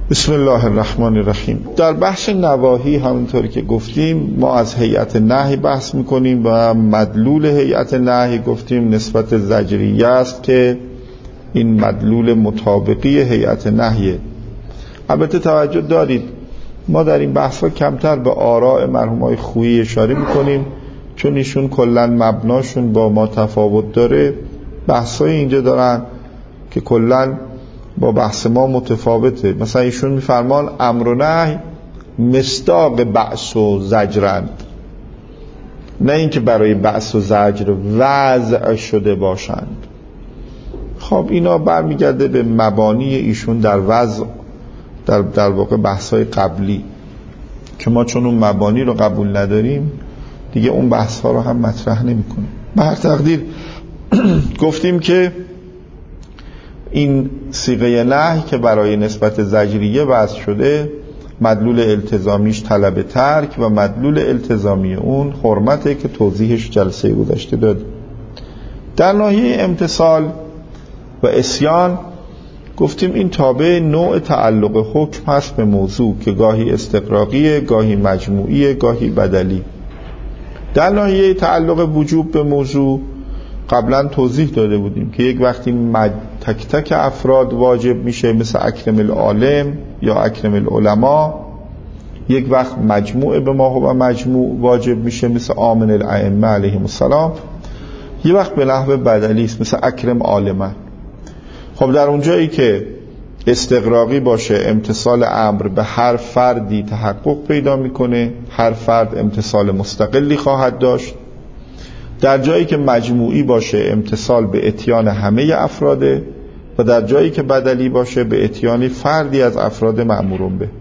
بسم الله الرحمن الرحیم. در بخش نواهی همونطوری که گفتیم ما از هیئت نهی بحث میکنیم و مدلول هیئت نهی گفتیم نسبت زجریه است که این مدلول مطابقی هیئت نهیه. البته توجه دارید ما در این بحث کمتر به آراء مرحومای خویی اشاره میکنیم چون ایشون کلن مبناشون با ما تفاوت داره. بحثای اینجا دارن که کلن با بحث ما متفاوته. مثلا ایشون میفرمان امر و نهی مصداق بعث و زجرند، نه اینکه برای بعث و زجر وضع شده باشند. خب اینا برمیگرده به مبانی ایشون در وضع، در واقع بحث‌های قبلی که ما چون اون مبانی رو قبول نداریم دیگه اون بحث‌ها رو هم مطرح نمی‌کنیم. به هر تقدیر گفتیم که این صیغه نهی که برای نسبت زجریه وضع شده مدلول التزامیش طلب ترک و مدلول التزامی اون حرمته که توضیحش جلسه گذشته داد. در ناحیه امتثال و عصیان گفتیم این تابع نوع تعلق حکم هست به موضوع که گاهی استغراقیه، گاهی مجموعیه، گاهی بدلی. در ناحیه تعلق وجوب به موضوع قبلا توضیح داده بودیم که یک وقتی تک تک افراد واجب میشه مثل اکرم العالم یا اکرم العلماء، یک وقت مجموعه به ما و مجموع واجب میشه مثل آمن الائمه علیهم السلام، یک وقت به نحو بدلی است مثل اکرم عالما. خب در اونجایی که استغراقی باشه امتصال امر به هر فردی تحقق پیدا میکنه، هر فرد امتصال مستقلی خواهد داشت. در جایی که مجموعی باشه امتصال به اتیان همه افراده و در جایی که بدلی باشه به اتیان فردی از افراد مأمورون به.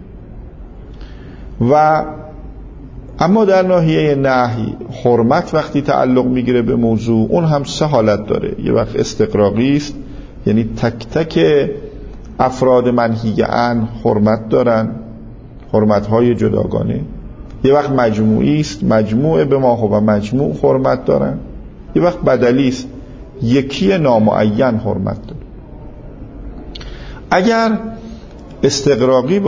و اما در ناحیه نهی حرمت وقتی تعلق میگیره به موضوع اون هم سه حالت داره. یه وقت استغراقی است، یعنی تک تک افراد منهی عنه حرمت دارن، حرمت‌های جداگانه. یه وقت مجموعی است، مجموعه به ما و مجموع حرمت دارن. یه وقت بدلی است، یکی نامعین حرمت داره. اگر استغراقی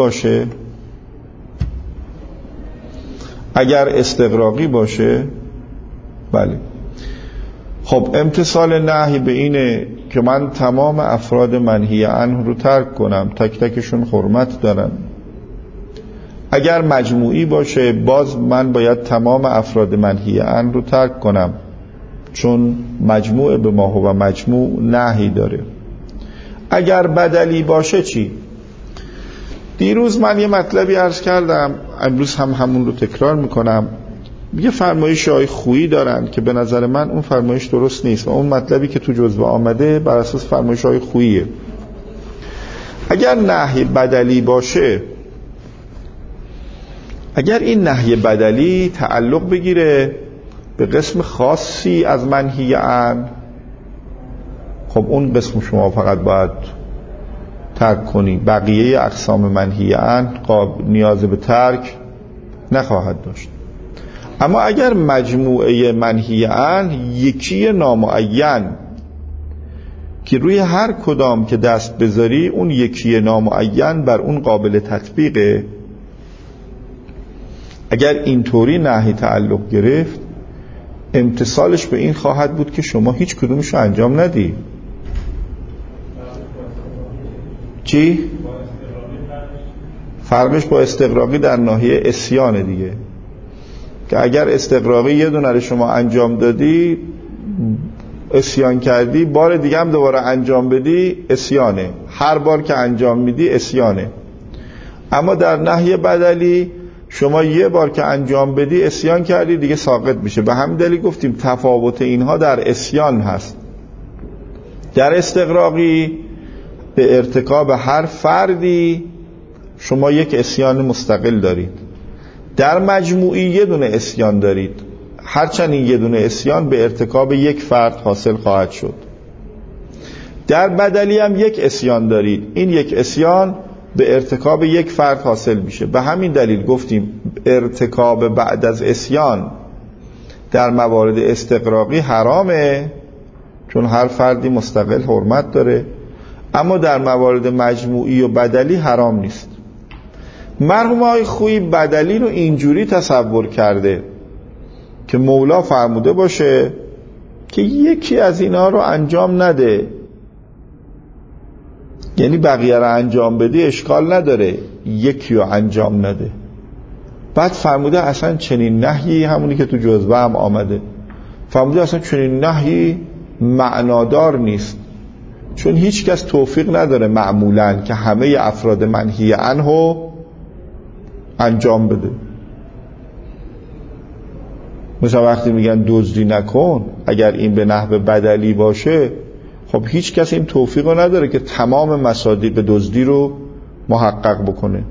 باشه بله، خب امتصال نهی به اینه که من تمام افراد منهی عنه رو ترک کنم، تک تکشون حرمت دارن. اگر مجموعی باشه باز من باید تمام افراد منهی عنه رو ترک کنم چون مجموع به ما و مجموع نهی داره. اگر بدلی باشه چی؟ دیروز من یه مطلبی عرض کردم، امروز هم همون رو تکرار میکنم. یه فرمایش آقای خویی دارن که به نظر من اون فرمایش درست نیست و اون مطلبی که تو جزوه آمده بر اساس فرمایش آقای خوییه. اگر نهی بدلی باشه، اگر این نهی بدلی تعلق بگیره به قسم خاصی از منهی عنه، خب اون قسم شما فقط باید ترک کنی، بقیه اقسام منهی عنه نیاز به ترک نخواهد داشت. اما اگر مجموعه منهی عنه یکی نامعین که روی هر کدام که دست بذاری اون یکی نامعین بر اون قابل تطبیقه، اگر اینطوری نهی تعلق گرفت امتصالش به این خواهد بود که شما هیچ کدومش رو انجام ندی. چی؟ فرقش با استغراقی در ناحیه عصیان دیگه، که اگر استغراقی یه دونه رو شما انجام دادی عصیان کردی، بار دیگه هم دوباره انجام بدی عصیانه، هر بار که انجام میدی عصیانه. اما در نهی بدلی شما یه بار که انجام بدی عصیان کردی دیگه ساقط میشه. به همین دلیل گفتیم تفاوت اینها در عصیان هست. در استغراقی به ارتکاب هر فردی شما یک عصیان مستقل دارید، در مجموعی یه دونه عصیان دارید، هرچند این یه دونه عصیان به ارتکاب یک فرد حاصل خواهد شد. در بدلی هم یک عصیان دارید، این یک عصیان به ارتکاب یک فرد حاصل میشه. به همین دلیل گفتیم ارتکاب بعد از عصیان در موارد استغراقی حرامه چون هر فردی مستقل حرمت داره، اما در موارد مجموعی و بدلی حرام نیست. مرحوم آقای خویی بدلی رو اینجوری تصور کرده که مولا فرموده باشه که یکی از اینا رو انجام نده، یعنی بقیه رو انجام بدی اشکال نداره، یکی رو انجام نده. بعد فرموده اصلا چنین نهی، همونی که تو جزوه هم آمده، فرموده اصلا چنین نهی معنادار نیست، چون هیچ کس توفیق نداره معمولاً که همه افراد منهی عنه انجام بده. مثلا وقتی میگن دزدی نکن، اگر این به نحو بدلی باشه، خب هیچ کس این توفیق رو نداره که تمام مصادیق دزدی رو محقق بکنه.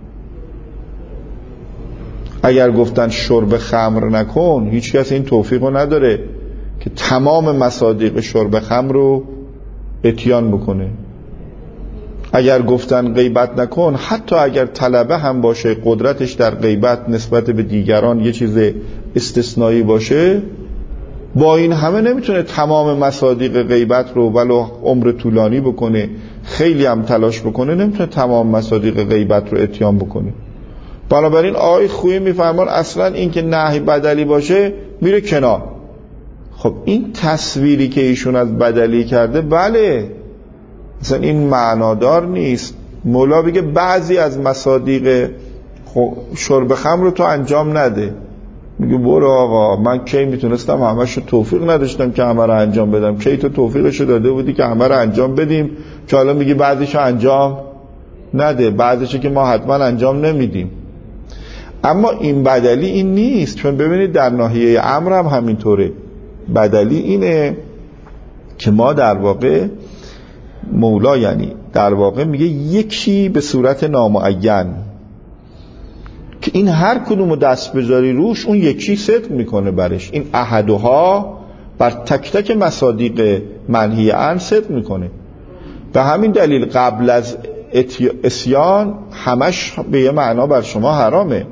اگر گفتن شرب خمر نکن، هیچ کس این توفیق رو نداره که تمام مصادیق شرب خمر رو اتیان بکنه. اگر گفتن غیبت نکن، حتی اگر طلبه هم باشه، قدرتش در غیبت نسبت به دیگران یه چیز استثنایی باشه، با این همه نمیتونه تمام مصادیق غیبت رو ولو عمر طولانی بکنه، خیلی هم تلاش بکنه، نمیتونه تمام مصادیق غیبت رو اتیان بکنه. بنابراین آقای خویی میفرمان اصلا این که نهی بدلی باشه میره کنار. خب این تصویری که ایشون از بدلی کرده، بله اصلا این معنادار نیست. مولا بگه بعضی از مصادیق شرب خمر رو تو انجام نده، میگه برو آقا، من کی میتونستم همش توفیق نداشتم که همه رو انجام بدم، کی تو توفیقشو داده بودی که همه رو انجام بدیم، که حالا میگی بعضیشو انجام نده، بعضیشو که ما حتما انجام نمیدیم. اما این بدلی این نیست، چون ببینید در ناحیه امر هم همینطوره. بدلی اینه که ما در واقع مولا یعنی در واقع میگه یکی به صورت نامعین که این هر کدومو دست بذاری روش اون یکی صدق میکنه برش. این احدها بر تک تک مصادیق منهی عنه صدق میکنه. به همین دلیل قبل از اسیان همش به یه معنا بر شما حرامه.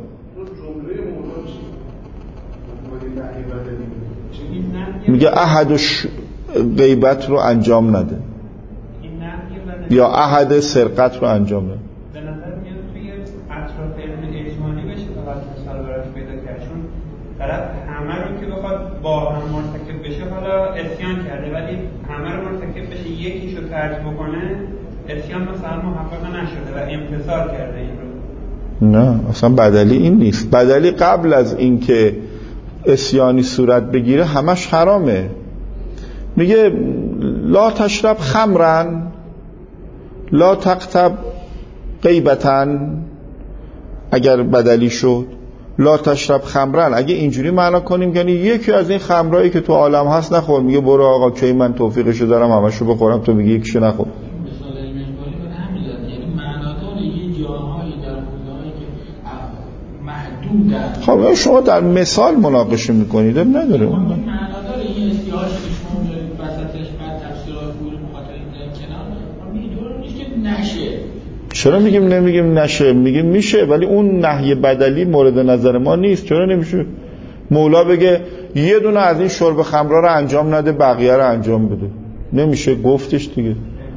میگه احد غیبت رو انجام نده یا احد سرقت رو انجام نده. به نظر میاد توی اطراف علم اجمالی بشه فقط مثال براش پیدا کرد، چون طرف همه رو که بخواد با هم مرتکب بشه حالا اسیان کرده، ولی همه رو مرتکب بشه یکیشو ترک بکنه اسیان مثلا محقق نشده و امتثال کرده این رو. نه اصلا بدلی این نیست. بدلی قبل از اینکه اسیانی صورت بگیره همش حرامه. میگه لا تشرب خمرن لا تقتب غیبتن، اگر بدلی شد لا تشرب خمرن، اگه اینجوری معنا کنیم یعنی یکی از این خمرایی که تو عالم هست نخور. میگه برو آقا کی من توفیقشو دارم همشو بخورم، تو میگی یکیشو نخور. مثال ایمنگالی به همین داد، یعنی معنادار یه جاهایی در حوزه‌هایی که محدودن. خب شما در مثال مناقشه میکنید، نداره اون معنادار این استیاج که شما دارید وسطش بعد تفسیرات پول مخاطر این کنار میدونم نیست که نشه. چرا نمیگیم نشه؟ میگیم میشه، ولی اون نهی بدلی مورد نظر ما نیست. چرا نمیشه؟ مولا بگه یه دونه از این شرب خمرا رو انجام نده بقیه رو انجام بده، نمیشه؟ گفتش دیگه.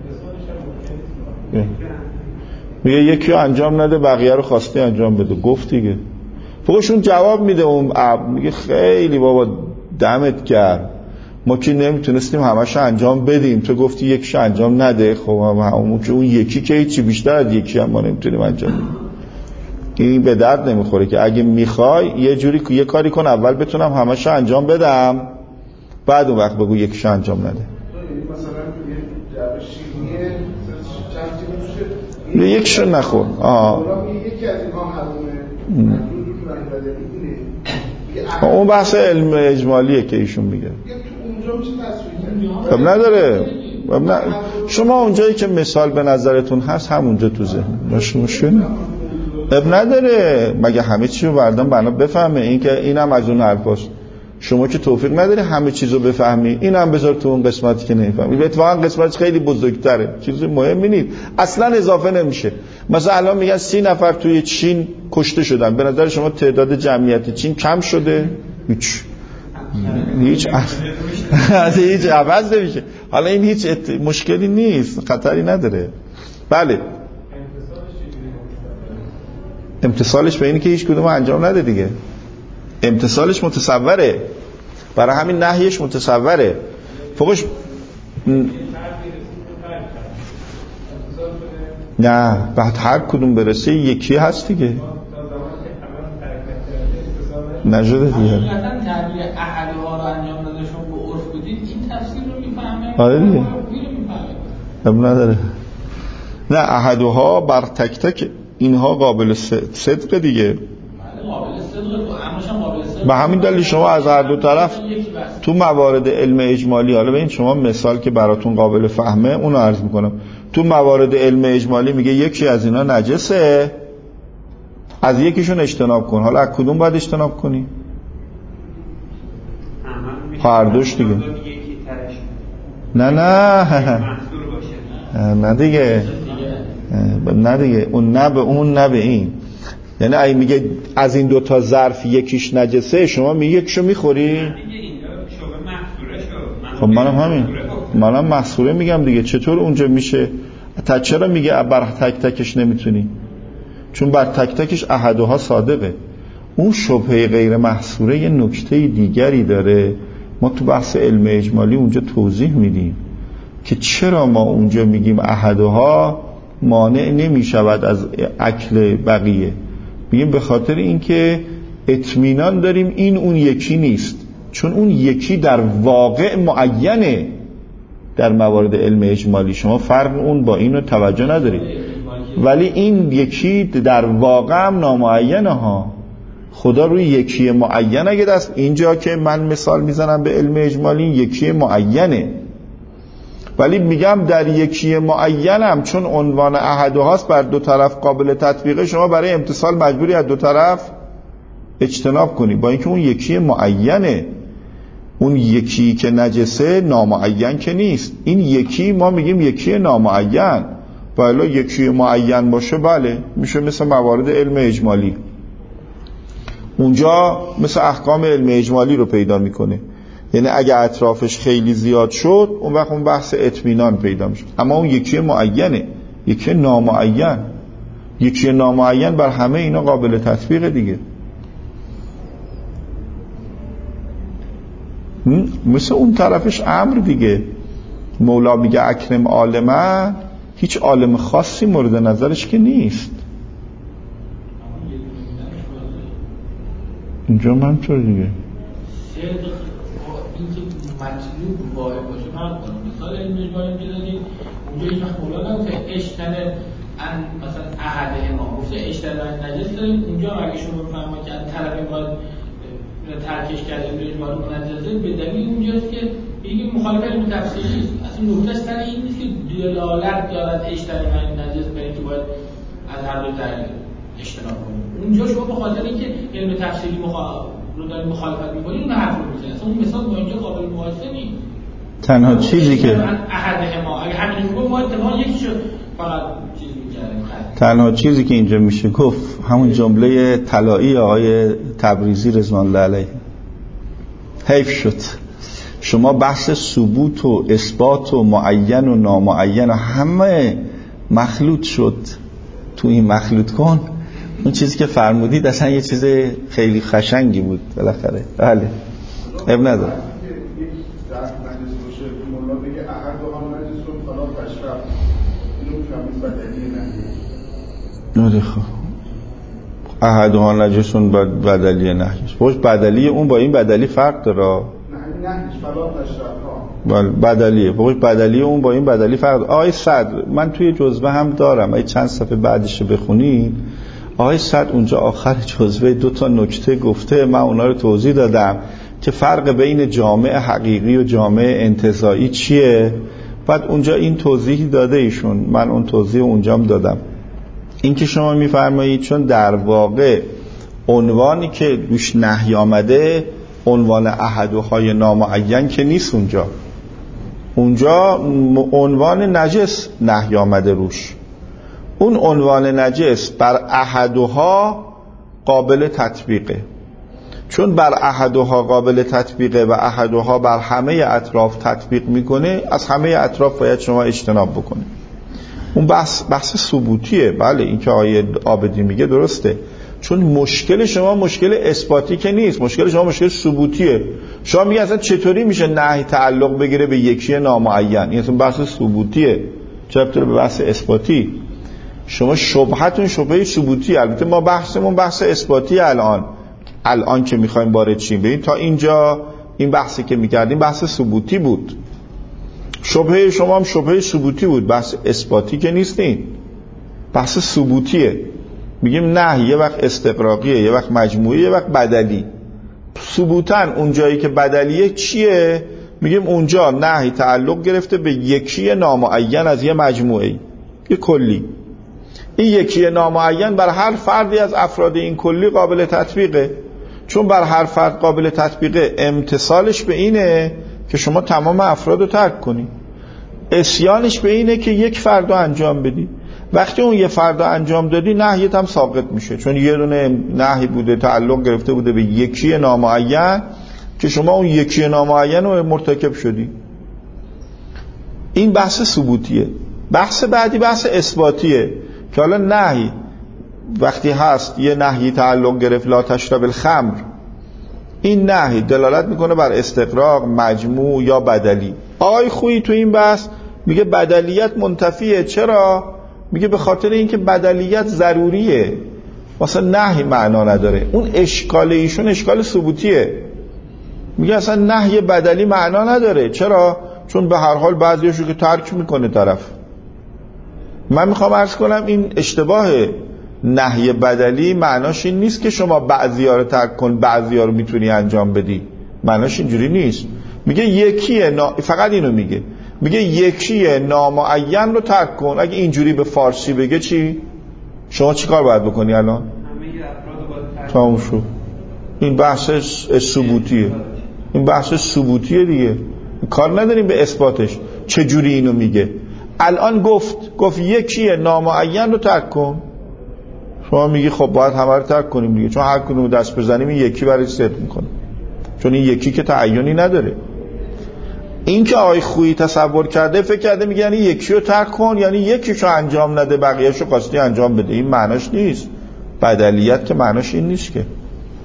میگه یکی رو انجام نده بقیه رو خواسته انجام بده، گفت دیگه. فوقشون جواب میده اون میگه خیلی بابا دمت گرم، ما که نمیتونستیم همش انجام بدیم، تو گفتی یکیش انجام نده. خب همون که اون یکی که هیچی بیشتر از یکی هم ما نمیتونیم انجام بدیم. این به درد نمیخوره که اگه میخوای یه کاری کن اول بتونم همش انجام بدم، بعد اون وقت بگو یکیش انجام نده. یکیشو نخور. یکی از اینها حرامه. اون بحث علم اجمالیه که ایشون میگه. خب نداره. شما اونجایی که مثال به نظرتون هست همونجا تو ذهن باشه، مشکل اب نداره. مگه همه چی رو بردم بنا بفهمه؟ این که اینم از اون حرفاست. شما که توفیق نداری همه چیزو بفهمی، اینم بذار تو اون قسمتی که نمیفهمی. اتفاقا قسمت خیلی بزرگتره، چیز مهمی نیست، اصلا اضافه نمیشه. مثلا الان میگن 30 نفر توی چین کشته شدن، به نظر شما تعداد جمعیت چین کم شده؟ هیچ عوض نمیشه. حالا این هیچ مشکلی نیست، خطری نداره. بله امتصالش به اینه که هیچ کدوم انجام نده دیگه. امتصالش متصوره، برای همین نهیش متصوره. فوقش نه، بعد هر کدوم برسه یکی هست دیگه. نجده دیگه. حقیقتا تعبیر احدها رو انجام داده شما به عرف بدید، این تفسیر رو میفهمه. آره دیگه. نداره. نه، احدها بر تک تک اینها قابل صدق دیگه. قابل صدق. به همین دلیل شما از هر دو طرف تو موارد علم اجمالی، حالا ببین شما مثال که براتون قابل فهمه اونو عرض میکنم. تو موارد علم اجمالی میگه یکی از اینا نجسه، از یکیشون اجتناب کن. حالا از کدوم باید اجتناب کنی؟ هر دوش دیگه. نه دیگه اون نه به اون نه به این. یعنی اگه میگه از این دوتا ظرف یکیش نجسه، شما میگه یکیشو میخوری؟ خب منم محصوره میگم دیگه. چطور اونجا میشه؟ چرا میگه بر تک تکش نمیتونی؟ چون بر تک تکش احدها صادقه. اون شبهه غیر محصوره یه نکته دیگری داره، ما تو بحث علم اجمالی اونجا توضیح میدیم که چرا ما اونجا میگیم احدها مانع نمیشود از اکل بقیه. میگیم به خاطر اینکه اطمینان داریم این اون یکی نیست، چون اون یکی در واقع معینه. در موارد علم اجمالی شما فرق اون با اینو توجه ندارید، ولی این یکی در واقع هم نامعینه ها. خدا روی یکی معین اگه دست، اینجا که من مثال میزنم به علم اجمالی یکی معینه، ولی میگم در یکی معینم چون عنوان احدهاست بر دو طرف قابل تطبیقه، شما برای امتصال مجبوری از دو طرف اجتناب کنی، با اینکه اون یکی معینه. اون یکی که نجسه نامعین که نیست. این یکی ما میگیم یکی نامعین، ولی یکی معین باشه بله میشه مثل موارد علم اجمالی. اونجا مثل احکام علم اجمالی رو پیدا میکنه. یعنی اگه اطرافش خیلی زیاد شد اون وقت اون بحث اطمینان پیدا میشه. اما اون یکی معینه، یکی نامعین. یکی نامعین بر همه اینا قابل تطبیق دیگه. مثل اون طرفش امر دیگه. مولا میگه اکرم عالمه، هیچ عالم خاصی مورد نظرش که نیست. اینجا من چرا دیگه اینکه مطلوب واحد باشه فرق کنه. مثال علم اجمالی که دادید اونجا هیچ وقت مولا نگفته اشتنه ان مثلا احده ما گفته اشتنه نجس داریم. اونجا اگه شما بفرمایید که طرف باید ترکش کرده علم اجمالی منجزه، به دلیل اونجاست که این مخالف علم تفسیری است. اصلا نکتهش سر این نیست که دلالت دارد اشتنه نجس به اینکه باید از هر دو طرف اجتناب کنیم. اونجا شما به خاطر اینکه علم تفسیری رو دارید مخالفت می‌کنید اون حرف رو می‌زنید. اصلا اون مثال با اینجا قابل مقایسه نیست. تنها چیزی که احد ما اگه همین میگم ما اتفاقا یکیشو فقط چیز می‌کردیم. تنها چیزی که اینجا میشه گفت همون جمله طلایی آقای تبریزی رضوان الله علیه. حیف شد شما بحث ثبوت و اثبات و معین و نامعین و همه مخلوط شد تو این مخلوط کن. اون چیزی که فرمودید اصلا یه چیز خیلی خشنگی بود بالاخره. بله اب نداره. نوری خب احدها نجسون بدلی نهیش. خوش بدلی اون با این بدلی فرق داره. بله بدلیه. خوش بدلی اون با این بدلی فرق داره. آقای صدر من توی جزوه هم دارم، اگه چند صفحه بعدش بخونید آقای صدر اونجا آخر جزوه 2 نکته گفته، من اونا رو توضیح دادم که فرق بین جامع حقیقی و جامع انتزاعی چیه. بعد اونجا این توضیح داده ایشون، من اون توضیح اونجام دادم. این که شما میفرمایید چون در واقع عنوانی که دوش نهی آمده عنوان احدهای نامعین که نیست. اونجا عنوان نجس نهی آمده روش. اون عنوان نجس بر احدها قابل تطبیقه. چون بر احدها قابل تطبیقه و احدها بر همه اطراف تطبیق میکنه، از همه اطراف باید شما اجتناب بکنه. اون بحث ثبوتیه. بله این که آیه عابدی میگه درسته، چون مشکل شما مشکل اثباتی که نیست، مشکل شما مشکل ثبوتیه. شما میگه اصلا چطوری میشه نهی تعلق بگیره به یکی نامعین؟ این اصلا بحث ثبوتیه، چه به بحث اثباتی. شما شبهتون شبهه ثبوتی. البته ما بحثمون بحث اثباتی. الان که میخوایم وارد شیم، ببین تا اینجا این بحثی که میکردیم بحث ثبوتی بود، شبهه شما هم شبهه ثبوتی بود، بحث اثباتی که نیستین، بحث ثبوتیه. میگیم نه، یه وقت استقراقیه، یه وقت مجموعی، یه وقت بدلی. ثبوتن اون جایی که بدلیه چیه؟ میگیم اونجا نهی تعلق گرفته به یکی نامعین از یه مجموعه، یه کلی. این یکی نامعین بر هر فردی از افراد این کلی قابل تطبیقه، چون بر هر فرد قابل تطبیقه. امتصالش به اینه که شما تمام افراد رو ترک کنی، عصیانش به اینه که یک فرد رو انجام بدی. وقتی اون یه فرد رو انجام دادی نهیت هم ساقط میشه، چون یه دونه نهی بوده تعلق گرفته بوده به یکی نامعین که شما اون یکی نامعین رو مرتکب شدی. این بحث ثبوتیه. بحث بعدی بحث اثباتیه که حالا نهی وقتی هست، یه نهی تعلق گرفت لا تشرب الخمر، این نهی دلالت میکنه بر استقراق، مجموع یا بدلی. آقای خویی تو این بحث میگه بدلیت منتفیه. چرا؟ میگه به خاطر اینکه بدلیت ضروریه، واسه نهی معنا نداره. اون اشکال ایشون اشکال ثبوتیه. میگه اصلا نهی بدلی معنا نداره. چرا؟ چون به هر حال بعضیاشو که ترک میکنه طرف. من میخوام عرض کنم این اشتباهه. نهی بدلی معناش این نیست که شما بعضی‌ها رو ترک کن، بعضی‌ها رو میتونی انجام بدی. معناش اینجوری نیست. میگه یکیه فقط اینو میگه یکیه نامعین رو ترک کن. اگه اینجوری به فارسی بگه چی؟ شما چی کار باید بکنی الان؟ تموم شد. این بحث ثبوتیه. این بحث ثبوتیه دیگه. کار نداریم به اثباتش. چه جوری اینو میگه؟ الان گفت یکیه نامعین رو ترک کن. شما میگی خب باید همه رو ترک کنیم دیگه، چون هر کدوم دست بزنیم این یکی برای ست میکنه، چون این یکی که تعیینی نداره. این که آقای خویی تصور کرده، فکر کرده میگه یعنی یکی رو ترک کن، یعنی یکیشو انجام نده بقیه‌شو خواستی انجام بده. این معناش نیست. بدلیت که معناش این نیست. که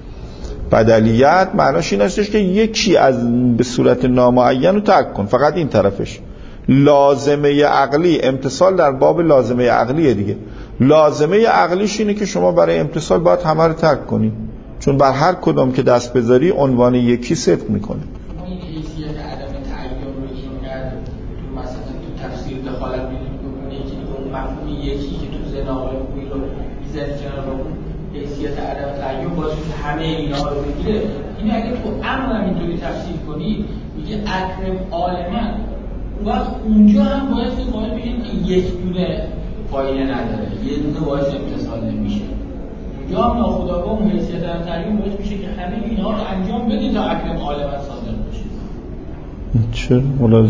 بدلیت معناش این هستش که یکی از به صورت نامعین رو ترک کن، فقط این طرفش. لازمه عقلی، امتصال در باب لازمه عقلیه دیگه. لازمه عقلیش اینه که شما برای امتصال باید همه رو ترک کنی، چون بر هر کدام که دست بذاری عنوان یکی صدق میکنه. این حیثیت عدم تعین رو اینقدر مثلا تو تفسیر دخالت می‌کنه، یکی اون مفهوم یکی که تو ذهن آقای خویی رو می‌ذاره جناب اون حیثیت عدم تعین باشه که همه اینا رو بگیره. این اگه تو امر اینطوری تفسیر کنی میگه اکرم عالمن، وقت اونجا هم باید که قائل بشین که یک دونه فایده نداره، یه دونه باعث امتصال نمیشه. اونجا هم ناخودآگاه اون حیثیت عدم تعین باعث میشه که همه اینها رو انجام بده تا اکرم عالمن صادر بشه. چه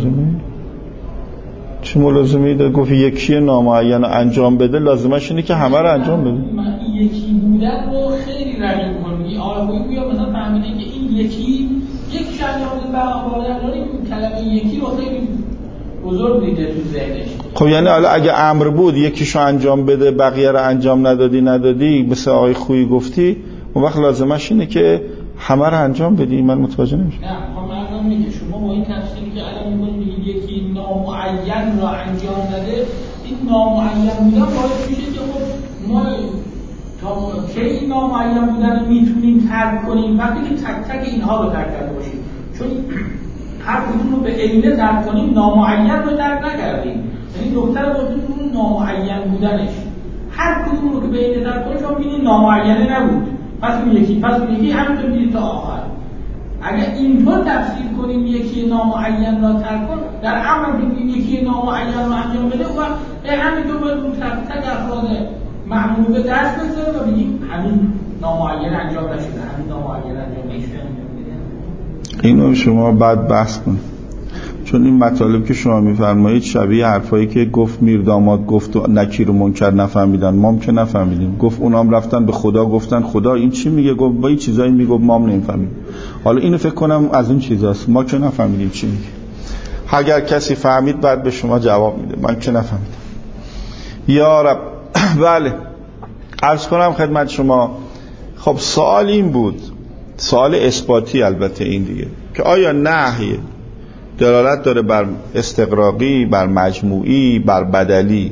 ملازمه داره؟ گفت یکی نامعین انجام بده، لازمش اینه که همه رو انجام بده. من یکی بودن رو خیلی رقیق می‌کنم. آقایی بیا مثلا فهمیده که این یکی انجام بده، بالا این کلمه یکی رو خیلی بزرگ دیده تو ذهنش. خب یعنی حالا اگه امر بود یکیشو انجام بده بقیه رو انجام ندادی مثل آقای خویی گفتی، اون وقت لازمش اینه که همه رو انجام بدی. من متوجه نمیشم. نه خب مردم میگه شما با این تفسیری که الان میگید یکی نامعین رو انجام نده، این نامعین بودن باعث میشه که خب ما تا کی نامعین بودن میتونیم ترک کنیم وقتی که تک تک اینها رو ترک کرده باشیم، چون هر کدوم رو به عینه ترک کنیم نامعین رو ترک نکردیم. یعنی نکته رو بودیم نامعین بودنش، هر کدوم رو که به عینه ترک کنیم شما میبینید نامعینه نبود، پس اون یکی همینطور میرید تا آخر. اگر اینطور تفسیر کنیم یکی نامعین را ترک کن، در امر بگیم یکی نامعین را انجام بده و همینطور باید اون تک افراد معمول به دست بزنه و بگیم همین نامعین انجام نشده، همین نامعین انجام نشده. اینو شما بعد بحث کنید، چون این مطالب که شما میفرمایید شبیه حرفایی که گفت میر داماد گفت و نکیر و منکر نفهمیدن، ما هم که نفهمیدیم. گفت اونام رفتن به خدا گفتن خدا این چی میگه، گفت با این چیزایی میگفت ما هم نمیفهمیدیم. حالا اینو فکر کنم از این چیزاست، ما که نفهمیدیم چی میگه. اگر کسی فهمید بعد به شما جواب میده، من که نفهمیدم. یا رب. بله، عرض کنم خدمت شما. خب سوال این بود، سوال اثباتی البته این دیگه، که آیا نهی دلالت داره بر استغراقی، بر مجموعی، بر بدلی؟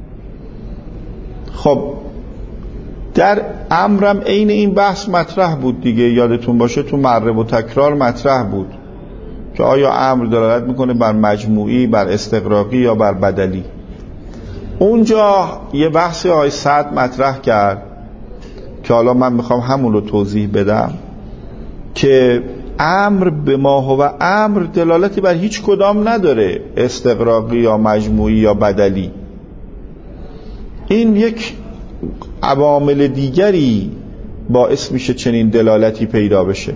خب در امرم عین این بحث مطرح بود دیگه، یادتون باشه تو معرب و تکرار مطرح بود که آیا امر دلالت میکنه بر مجموعی، بر استغراقی یا بر بدلی. اونجا یه بحثی آقای سعد مطرح کرد که حالا من میخوام همون رو توضیح بدم، که امر به ما هو امر دلالتی بر هیچ کدام نداره، استغراقی یا مجموعی یا بدلی. این یک عوامل دیگری باعث میشه چنین دلالتی پیدا بشه.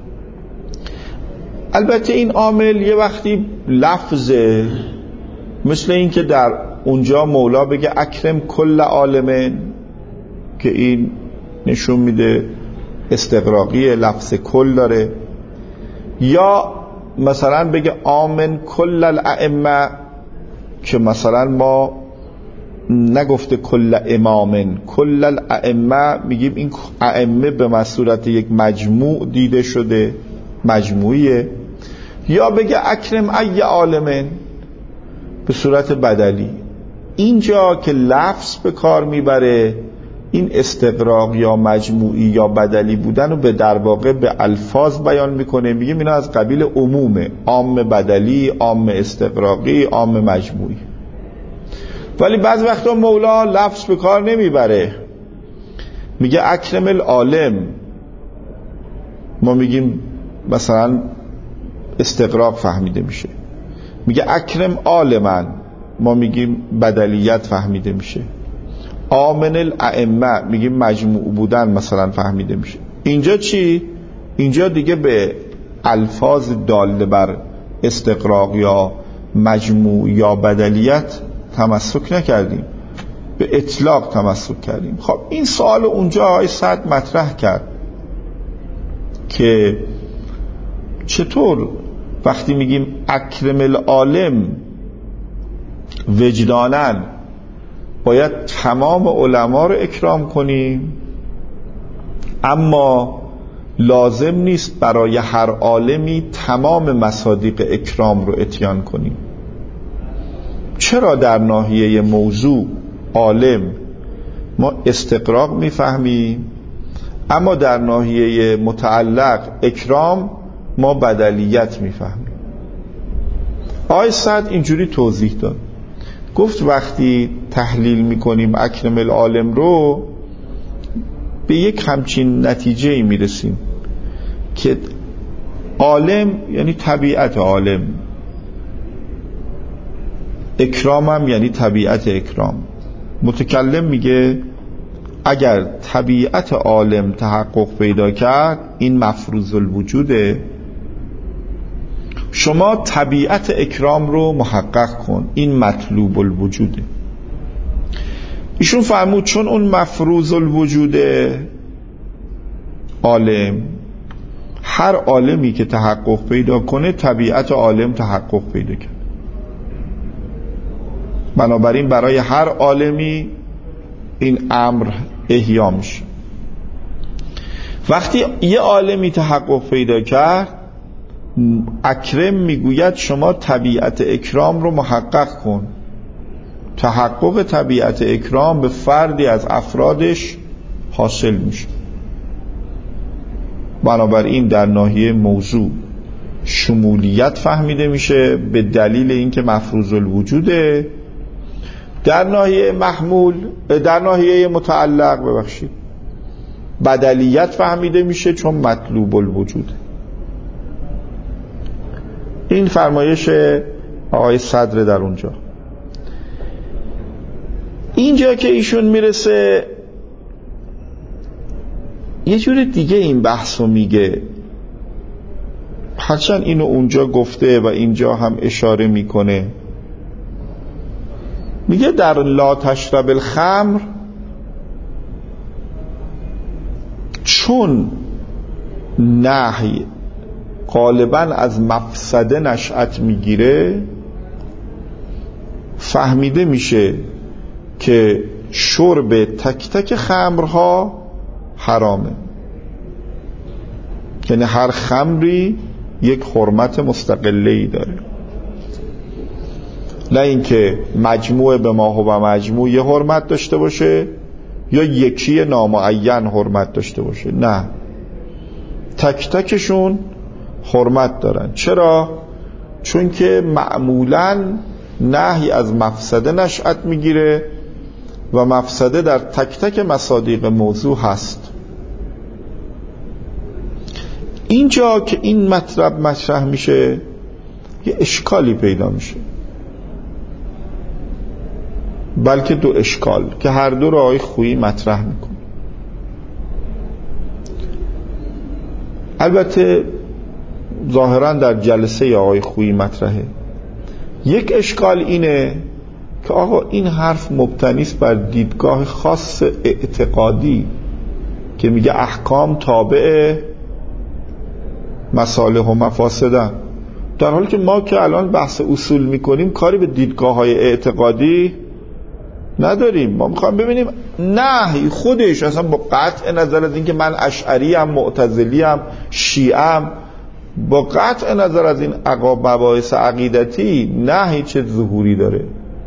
البته این عامل یه وقتی لفظه، مثل این که در اونجا مولا بگه اکرم کل عالمین، که این نشون میده استغراقی، لفظ کل داره. یا مثلا بگه آمن کل الائمه، که مثلا ما نگفته کل امامن، کل الائمه میگیم این ائمه به صورت یک مجموع دیده شده، مجموعیه. یا بگه اکرم ای عالمن به صورت بدلی. اینجا که لفظ به کار میبره، این استغراق یا مجموعی یا بدلی بودن رو به در واقع به الفاظ بیان میکنه، میگیم اینا از قبیل عمومه، عام بدلی، عام استغراقی، عام مجموعی. ولی بعض وقتا مولا لفظ به کار نمیبره، میگه اکرم العالم، ما میگیم مثلا استغراق فهمیده میشه. میگه اکرم عالمن، ما میگیم بدلیت فهمیده میشه. آمن الائمه میگیم مجموع بودن مثلا فهمیده میشه. اینجا چی؟ اینجا دیگه به الفاظ داله بر استغراق یا مجموع یا بدلیت تمسک نکردیم، به اطلاق تمسک کردیم. خب این سوال اونجا آقای سعد مطرح کرد که چطور وقتی میگیم اکرم العالم وجدانن باید تمام علما رو اکرام کنیم، اما لازم نیست برای هر عالمی تمام مصادیق اکرام رو اتیان کنیم؟ چرا در ناحیه موضوع عالم ما استغراق میفهمیم، اما در ناحیه متعلق اکرام ما بدلیت میفهمیم؟ آقای سعد اینجوری توضیح داد، گفت وقتی تحلیل میکنیم اکرم العالم رو، به یک همچین نتیجه میرسیم که عالم یعنی طبیعت عالم، اکرام هم یعنی طبیعت اکرام. متکلم میگه اگر طبیعت عالم تحقق پیدا کرد، این مفروض الوجوده، شما طبیعت اکرام رو محقق کن، این مطلوب الوجوده. ایشون فرمود چون اون مفروض الوجوده عالم، هر عالمی که تحقق پیدا کنه طبیعت عالم تحقق پیدا کرد، بنابراین برای هر عالمی این امر احیا میشه. وقتی یه عالمی تحقق پیدا کرد، اکرم میگوید شما طبیعت اکرام رو محقق کن. تحقق طبیعت اکرام به فردی از افرادش حاصل میشه. بنابراین در ناحیه موضوع شمولیت فهمیده میشه به دلیل اینکه مفروض الوجوده. در ناحیه محمول، در ناحیه متعلق بدلیت فهمیده میشه چون مطلوب الوجوده. این فرمایش آقای صدر در اونجا. اینجا که ایشون میرسه یه جور دیگه این بحثو میگه، هرچند اینو اونجا گفته و اینجا هم اشاره میکنه. میگه در لا تشرب الخمر، چون نهی غالبا از مفسده نشأت میگیره، فهمیده میشه که شرب تک تک خمرها حرامه، یعنی هر خمری یک حرمت مستقله‌ای داره، نه اینکه مجموع به ما و مجموع یه حرمت داشته باشه یا یکی نامعین حرمت داشته باشه، نه، تک تکشون حرمت دارن. چرا؟ چون که معمولاً نهی از مفسده نشأت میگیره و مفسده در تک تک مصادیق موضوع هست. اینجا که این مطلب مطرح میشه یه اشکالی پیدا میشه، بلکه دو اشکال که هر دو رو آقای خویی مطرح میکنه. البته ظاهرا در جلسه آقای خویی مطرحه. یک اشکال اینه که آقا این حرف مبتنی است بر دیدگاه خاص اعتقادی که میگه احکام تابع مصالح و مفاسدن، در حالی که ما که الان بحث اصول میکنیم کاری به دیدگاه های اعتقادی نداریم. ما میخوایم ببینیم نهی خودش اصلا با قطع نظر از اینکه من اشعری ام، معتزلی ام، شیعه ام، با قطع نظر از این مباحث عقیدتی نهی چه ظهوری داره.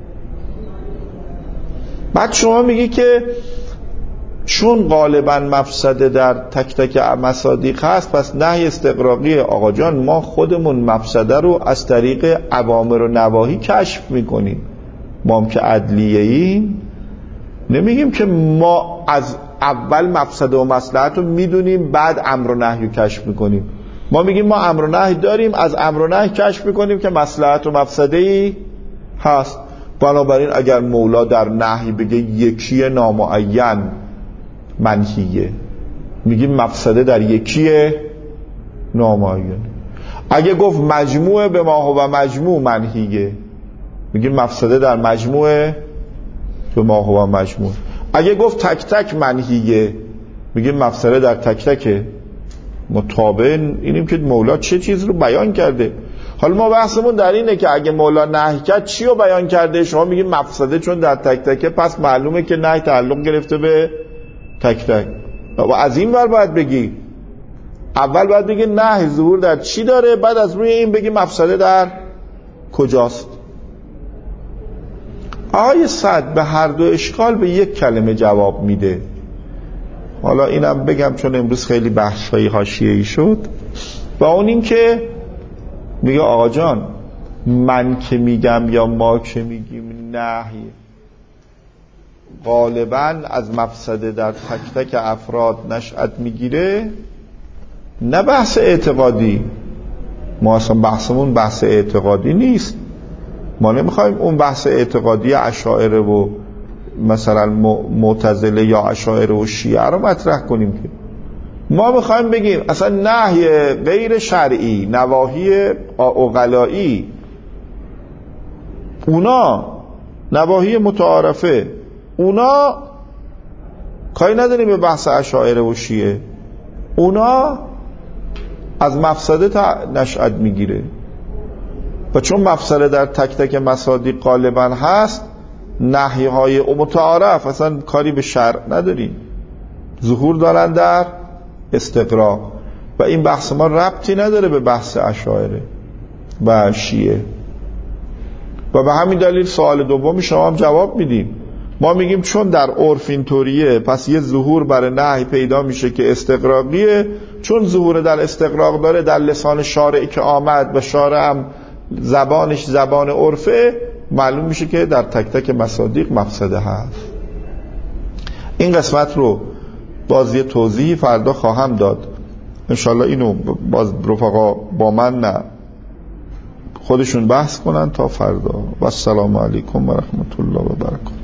بعد شما میگی که چون غالبا مفسده در تک تک مصادیق هست پس نهی استغراقی. آقا جان، ما خودمون مفسده رو از طریق اوامر و نواهی کشف میکنیم. ما هم که عدلیه‌ایم نمیگیم که ما از اول مفسده و مصلحت رو میدونیم بعد امر و نهی رو کشف میکنیم. ما میگیم ما امر و نهی داریم، از امر و نهی کشف میکنیم که مصلحت و مفسده‌ای هست. بنابراین اگر مولا در نهی بگه یکی نامعین منهیه، میگیم مفسده در یکی نامعین. اگه گفت مجموع به ما و مجموع منهیه، میگیم مفسده در مجموع به ما و مجموع. اگه گفت تک تک منهیه، میگیم مفسده در تک تک. مطابق اینیم که مولا چه چیز رو بیان کرده. حالا ما بحثمون در اینه که اگه مولا نهی کرد چی رو بیان کرده؟ شما میگیم مفسده چون در تک تکه، پس معلومه که نهی تعلق گرفته به تک تک. و از این ور باید بگی، اول باید بگی نهی ظهور در چی داره، بعد از روی این بگی مفسده در کجاست. آقای سعد به هر دو اشکال به یک کلمه جواب میده. حالا اینم بگم چون امروز خیلی بحث‌های حاشیه‌ای شد، و اون این که میگه آقا جان، من که میگم یا ما که میگیم نهی غالباً از مفسده در تک تک افراد نشأت میگیره، نه بحث اعتقادی. ما اصلا بحثمون بحث اعتقادی نیست. ما نمیخوایم اون بحث اعتقادی اشاعره و مثلا معتزله یا اشاعره و شیعه رو مطرح کنیم که ما میخوایم بگیم اصلا نهی غیر شرعی، نواهی عقلایی، اونا نواهی متعارفه، اونا کاری نداریم به بحث اشاعره و شیعه، اونا از مفسده نشأت میگیره. و چون مفسده در تک تک مصادیق غالبا هست، نهی های متعارف اصلا کاری به شرع نداریم، ظهور دارن در استقراق. و این بحث ما ربطی نداره به بحث اشاعره و شیعه. و به همین دلیل سوال دومی شما هم جواب میدیم. ما میگیم چون در عرف اینطوریه، پس یه ظهور برای نهی پیدا میشه که استقراقیه. چون ظهور در استقراق داره، در لسان شارعی که آمد و شارع هم زبانش زبان عرفه، معلوم میشه که در تک تک مصادیق مفسده هست. این قسمت رو باز یه توضیحی فردا خواهم داد انشالله. اینو باز رفقا با من نه خودشون بحث کنن تا فردا. و السلام علیکم و رحمت الله و برکاته.